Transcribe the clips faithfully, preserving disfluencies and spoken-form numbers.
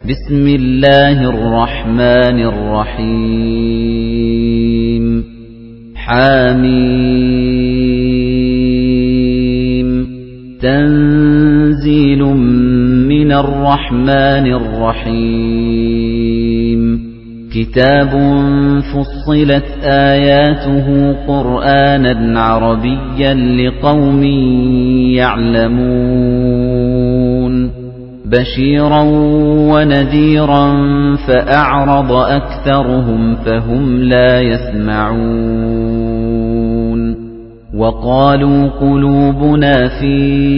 بسم الله الرحمن الرحيم حميم تنزيل من الرحمن الرحيم كتاب فصلت آياته قرآنا عربيا لقوم يعلمون بشيرا ونذيرا فأعرض أكثرهم فهم لا يسمعون وقالوا قلوبنا في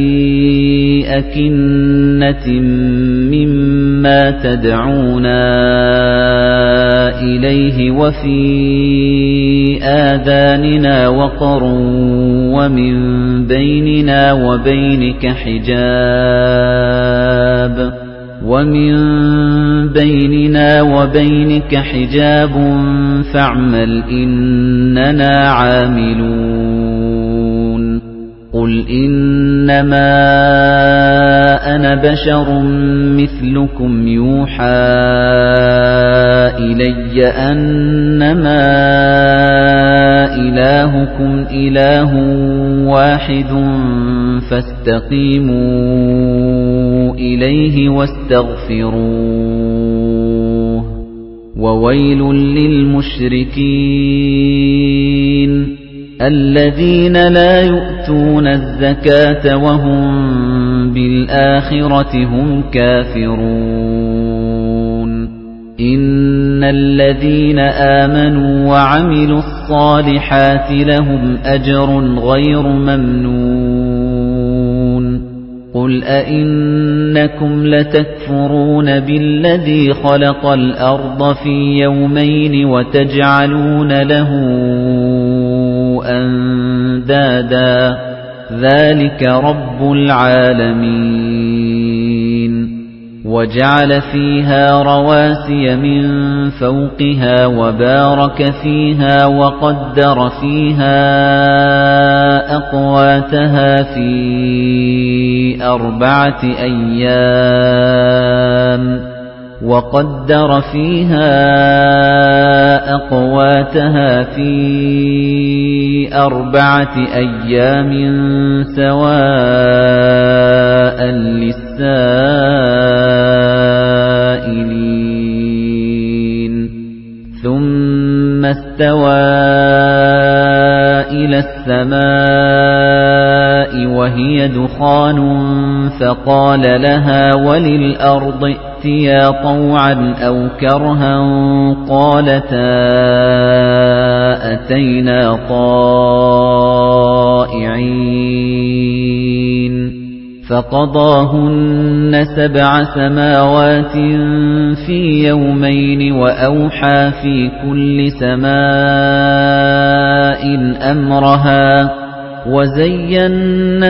أكنة مما تدعونا إليه وفي آذاننا وقر ومن بيننا وبينك حجاب ومن بيننا وبينك حجاب فاعمل إننا عاملون قل إنما أنا بشر مثلكم يوحى إلي أنما إلهكم إله واحد فاستقيموا إليه واستغفروه وويل للمشركين الذين لا يؤتون الزكاة وهم بالآخرة هم كافرون إن الذين آمنوا وعملوا الصالحات لهم أجر غير ممنون قل أئنكم لتكفرون بالذي خلق الأرض في يومين وتجعلون له أندادا ذلك رب العالمين وجعل فيها رواسي من فوقها وبارك فيها وقدر فيها أقواتها في أربعة أيام وقدر فيها أقواتها في أربعة أيام سواء للسائلين ثم استوى إلى السماء وهي دخان فقال لها وللأرض ائتيا طوعا أو كرها قالتا أتينا طائعين فقضاهن سبع سماوات في يومين وأوحى في كل سماء أمرها وزينا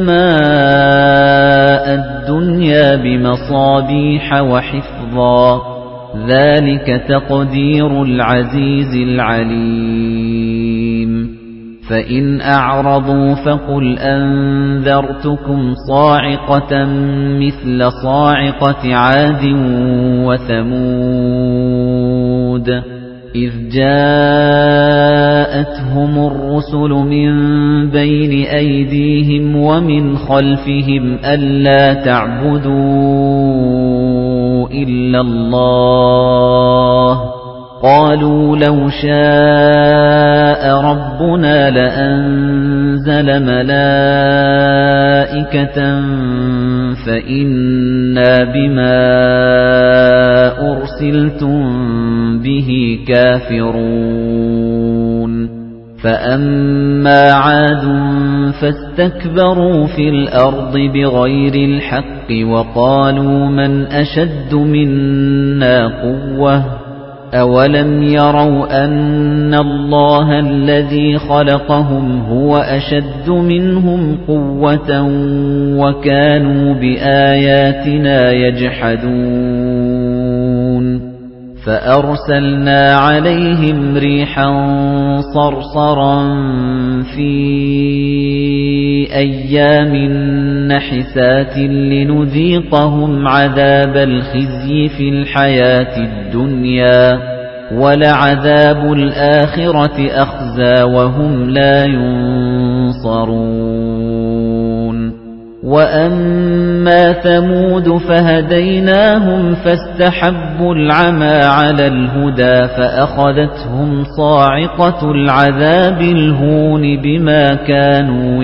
السماء الدنيا بمصابيح وحفظا ذلك تقدير العزيز العليم فإن أعرضوا فقل أنذرتكم صاعقة مثل صاعقة عاد وثمود إذ جاءتهم الرسل من بين أيديهم ومن خلفهم ألا تعبدوا إلا الله قالوا لو شاء ربنا لأنزل ملائكة فإنا بما أرسلتم به كافرون فأما عاد فاستكبروا في الأرض بغير الحق وقالوا من أشد منا قوة أولم يروا أن الله الذي خلقهم هو أشد منهم قوة وكانوا بآياتنا يجحدون فأرسلنا عليهم ريحا صرصرا في أيام نحسات لنذيقهم عذاب الخزي في الحياة الدنيا ولعذاب الآخرة أخزى وهم لا ينصرون وأما ثمود فهديناهم فاستحبوا العمى على الهدى فأخذتهم صاعقة العذاب الهون بما كانوا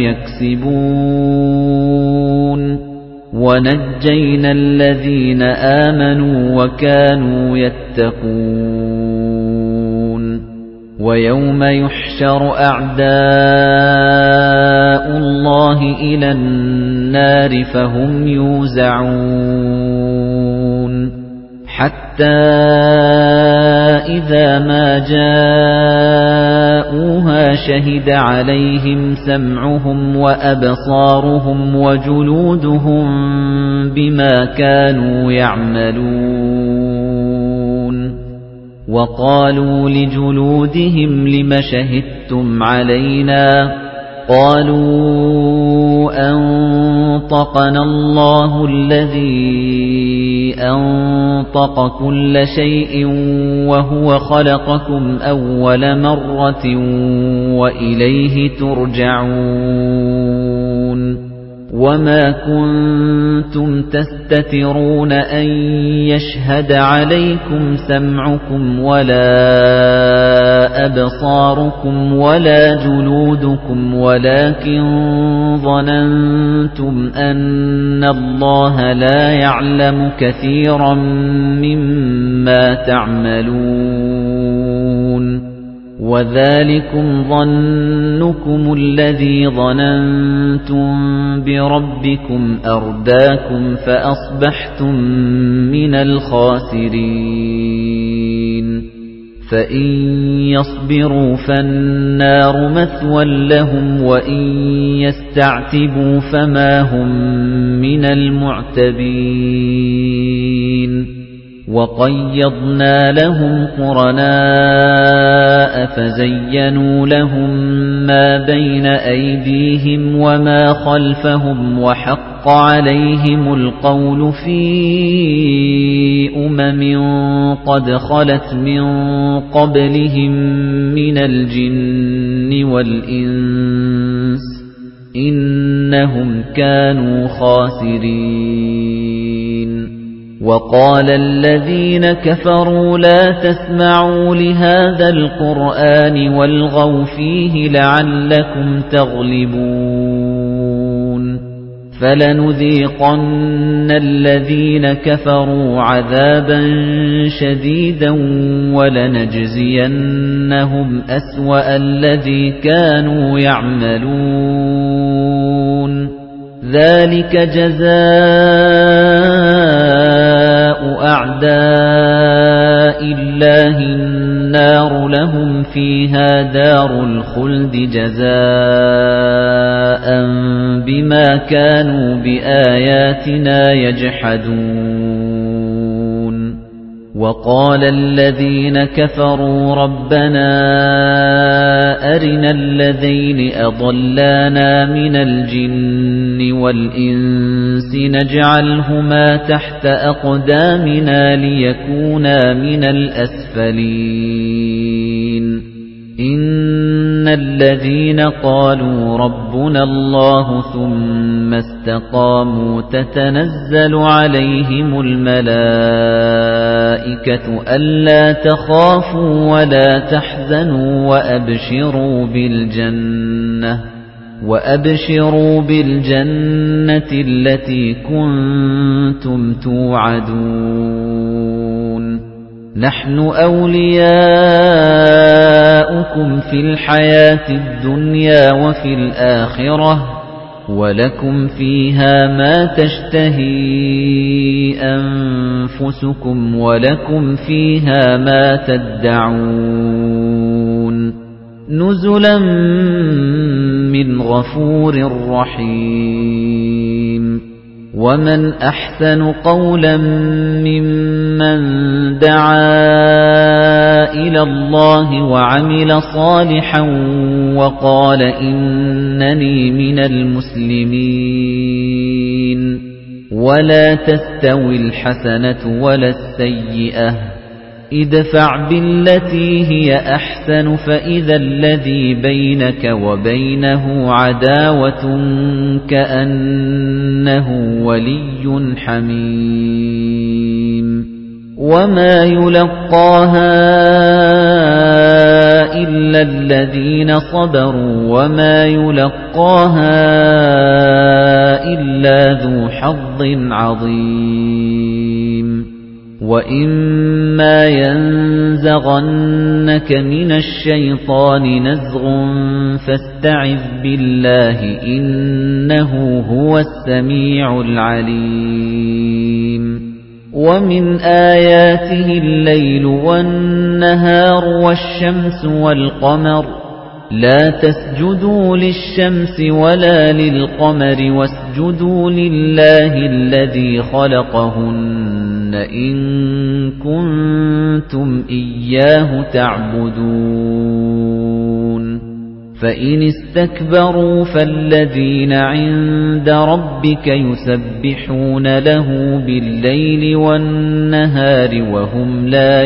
يكسبون ونجينا الذين آمنوا وكانوا يتقون ويوم يحشر أعداء الله إلى النار فهم يوزعون حتى إذا ما جاءوها شهد عليهم سمعهم وأبصارهم وجلودهم بما كانوا يعملون وقالوا لجلودهم لم شهدتم علينا قالوا أنطقنا الله الذي أنطق كل شيء وهو خلقكم أول مرة وإليه ترجعون وما كنتم تستترون أن يشهد عليكم سمعكم ولا أبصاركم ولا جلودكم ولكن ظننتم أن الله لا يعلم كثيرا مما تعملون وذلكم ظنكم الذي ظننتم بربكم أرداكم فأصبحتم من الخاسرين فإن يصبروا فالنار مثوى لهم وإن يستعتبوا فما هم من المعتبين وقيضنا لهم قرناء فزينوا لهم ما بين أيديهم وما خلفهم وحق عليهم القول في أمم قد خلت من قبلهم من الجن والإنس إنهم كانوا خاسرين وقال الذين كفروا لا تسمعوا لهذا القرآن والغوا فيه لعلكم تغلبون فلنذيقن الذين كفروا عذابا شديدا ولنجزينهم أسوأ الذي كانوا يعملون ذلك جزاء أعداء الله النار لهم فيها دار الخلد جزاء بما كانوا بآياتنا يجحدون وقال الذين كفروا ربنا أرنا الذين أضلانا من الجن والإنس نجعلهما تحت أقدامنا ليكونا من الأسفلين إن الذين قالوا ربنا الله ثم استقاموا تتنزل عليهم الملائكة ألا تخافوا ولا تحزنوا وأبشروا بالجنة وأبشروا بالجنة التي كنتم توعدون نحن أولياؤكم في الحياة الدنيا وفي الآخرة ولكم فيها ما تشتهي أنفسكم ولكم فيها ما تدعون نزلا من غفور رحيم ومن أحسن قولا ممن دعا إلى الله وعمل صالحا وقال إنني من المسلمين ولا تستوي الحسنة ولا السيئة ادفع بالتي هي أحسن فإذا الذي بينك وبينه عداوة كأنه ولي حميم وما يلقاها إلا الذين صبروا وما يلقاها إلا ذو حظ عظيم وَإِمَّا يَنزَغَنَّكَ مِنَ الشَّيْطَانِ نَزْغٌ فَاسْتَعِذْ بِاللَّهِ إِنَّهُ هُوَ السَّمِيعُ الْعَلِيمُ وَمِنْ آيَاتِهِ اللَّيْلُ وَالنَّهَارُ وَالشَّمْسُ وَالْقَمَرُ لَا تَسْجُدُوا لِلشَّمْسِ وَلَا لِلْقَمَرِ وَاسْجُدُوا لِلَّهِ الَّذِي خَلَقَهُنَّ إِن كُنتُمْ إِيَّاهُ تَعْبُدُونَ فَإِنِ اسْتَكْبَرُوا فَالَّذِينَ عِندَ رَبِّكَ يُسَبِّحُونَ لَهُ بِاللَّيْلِ وَالنَّهَارِ وَهُمْ لَا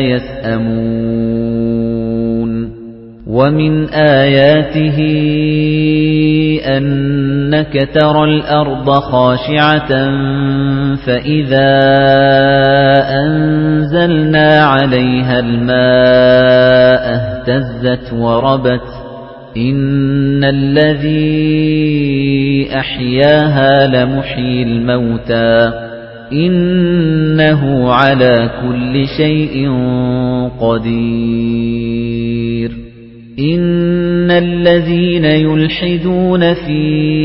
يَسْأَمُونَ وَمِنْ آيَاتِهِ أَنَّكَ تَرَى الْأَرْضَ خَاشِعَةً فَإِذَا أَنزَلْنَا عَلَيْهَا الْمَاءَ اهْتَزَّتْ وَرَبَتْ إِنَّ الَّذِي أَحْيَاهَا لَمُحْيِي الْمَوْتَى إِنَّهُ عَلَى كُلِّ شَيْءٍ قَدِيرٌ إِنَّ الَّذِينَ يُلْحِدُونَ فِي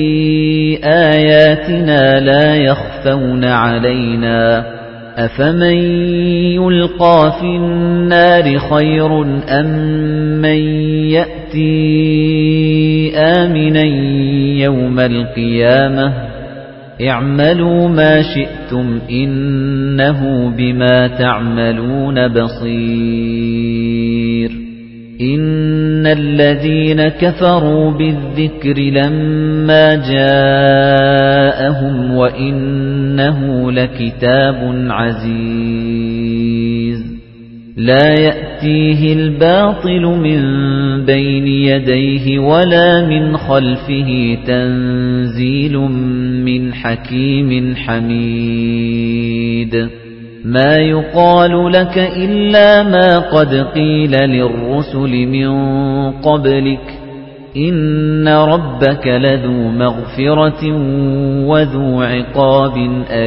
آيَاتِنَا لَا يَخْفَوْنَ عَلَيْنَا أَفَمَن يُلْقَى فِي النَّارِ خَيْرٌ أَم مَّن يَأْتِي آمِنًا يَوْمَ الْقِيَامَةِ اعْمَلُوا مَا شِئْتُمْ إِنَّهُ بِمَا تَعْمَلُونَ بَصِيرٌ إِنَّ الَّذِينَ كَفَرُوا بِالذِّكْرِ لَمَّا جَاءَهُمْ وَإِنَّهُ لَكِتَابٌ عَزِيزٌ لَا يَأْتِيهِ الْبَاطِلُ مِنْ بَيْنِ يَدَيْهِ وَلَا مِنْ خَلْفِهِ تَنزِيلٌ مِنْ حَكِيمٍ حَمِيدٍ مَا يُقَالُ لَكَ إِلَّا مَا قَدْ قِيلَ لِلرُّسُلِ مِن قَبْلِكَ إِنَّ رَبَّكَ لَذُو مَغْفِرَةٍ وَذُو عِقَابٍ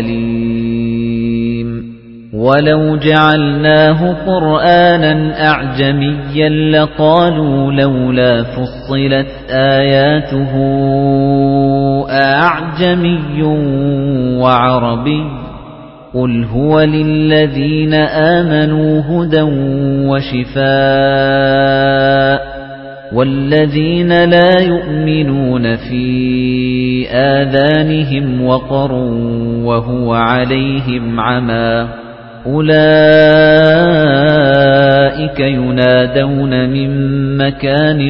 أَلِيمٍ وَلَوْ جَعَلْنَاهُ قُرْآنًا أَعْجَمِيًّا لَّقَالُوا لَوْلَا فُصِّلَتْ آيَاتُهُ أَأَعْجَمِيٌّ وَعَرَبِيٌّ قُلْ هُوَ لِلَّذِينَ آمَنُوا هُدًى وَشِفَاءٌ وَالَّذِينَ لَا يُؤْمِنُونَ فِي آذَانِهِمْ وَقْرٌ وَهُوَ عَلَيْهِمْ عَمًى أُولَئِكَ يُنَادَوْنَ مِن مَّكَانٍ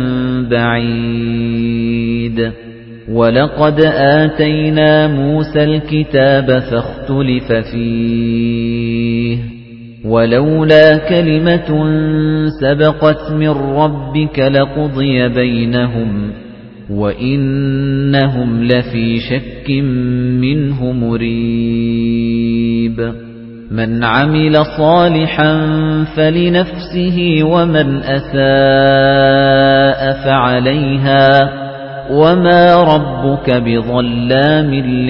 بَعِيدٍ وَلَقَدْ آتَيْنَا مُوسَى الْكِتَابَ فَاخْتُلِفَ فِيهِ وَلَوْلَا كَلِمَةٌ سَبَقَتْ مِن رَّبِّكَ لَقُضِيَ بَيْنَهُمْ وَإِنَّهُمْ لَفِي شَكٍّ مِّنْهُ مُرِيبٍ مَنْ عَمِلَ صَالِحًا فَلِنَفْسِهِ وَمَنْ أَسَاءَ فَعَلَيْهَا وَمَا رَبُّكَ بِظَلَّامٍ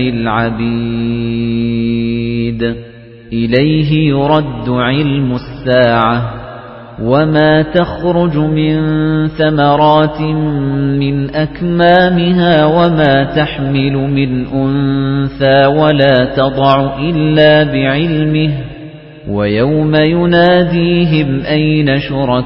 لِّلْعَبِيدِ إِلَيْهِ يُرَدُّ عِلْمُ السَّاعَةِ وَمَا تَخْرُجُ مِن ثَمَرَاتٍ مِّنْ أَكْمَامِهَا وَمَا تَحْمِلُ مِنْ أُنثَىٰ وَلَا تَضَعُ إِلَّا بِعِلْمِهِ وَيَوْمَ يُنَادِيهِمْ أَيْنَ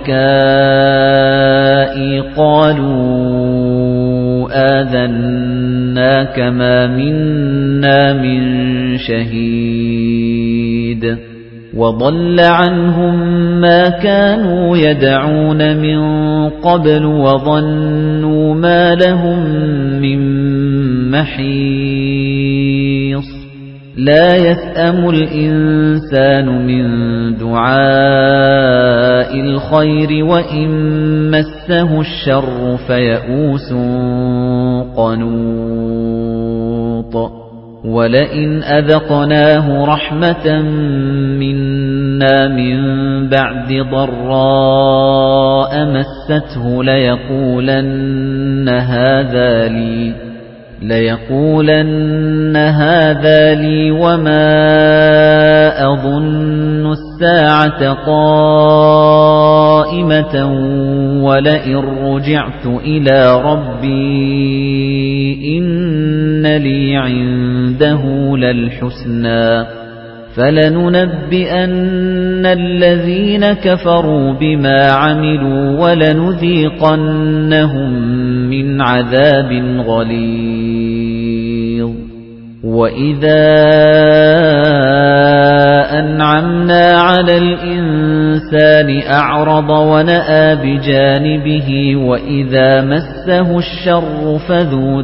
شُرَكَائِي قَالُوا آذَنَّاكَ مَا مِنَّا مِن شَهِيدٍ وَضَلَّ عَنْهُم مَّا كَانُوا يَدْعُونَ مِن قَبْلُ وَظَنُّوا مَا لَهُم مِّن مَّحِيصٍ لَا يَسْأَمُ الْإِنسَانُ مِن دُعَاءِ الْخَيْرِ وَإِن مَّسَّهُ الشَّرُّ فَيَئُوسٌ قَنُوطٌ وَلَئِنْ أَذَقْنَاهُ رَحْمَةً مِنَّا مِن بَعْدِ ضَرَّاءٍ مَسَّتْهُ لَيَقُولَنَّ هَذَا لِي لَيَقُولَنَّ هَذَا لِي وَمَا أَظُنُّ السَّاعَةَ قَائِمَةً وَلَئِن رُّجِعْتُ إِلَى رَبِّي إِنَّ لِي عِندَهُ لَلْحُسْنَى فَلَنُنَبِّئَنَّ الَّذِينَ كَفَرُوا بِمَا عَمِلُوا وَلَنُذِيقَنَّهُم مِّنْ عَذَابٍ غَلِيظٍ وَإِذَا أَنْعَمْنَا عَلَى الْإِنسَانِ أَعْرَضَ وَنَأَىٰ بِجَانِبِهِ وَإِذَا مَسَّهُ الشَّرُّ فَذُو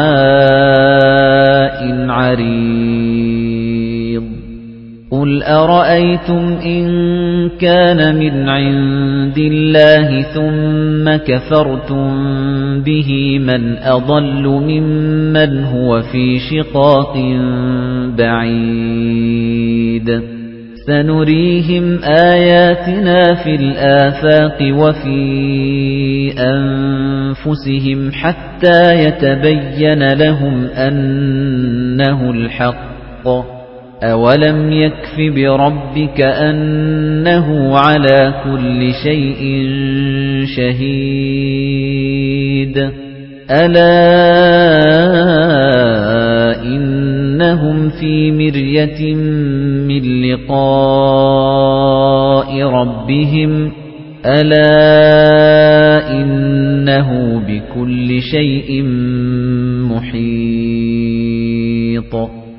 دُعَاءٍ عَرِيضٍ قُلْ أَرَأَيْتُمْ إِن كَانَ مِنْ عِندِ اللَّهِ ثُمَّ كَفَرْتُم بِهِ مَنْ أَضَلُّ مِمَّنْ هُوَ فِي شِقَاقٍ بَعِيدٍ سَنُرِيهِمْ آيَاتِنَا فِي الْآفَاقِ وَفِي أَنفُسِهِمْ حَتَّى يَتَبَيَّنَ لَهُمْ أَنَّهُ الْحَقُّ أَوَلَمْ يَكْفِ بِرَبِّكَ أَنَّهُ عَلَى كُلِّ شَيْءٍ شَهِيدٌ أَلَا إِنَّهُمْ فِي مِرْيَةٍ مِّن لِّقَاءِ رَبِّهِمْ أَلَا إِنَّهُ بِكُلِّ شَيْءٍ مُحِيطٌ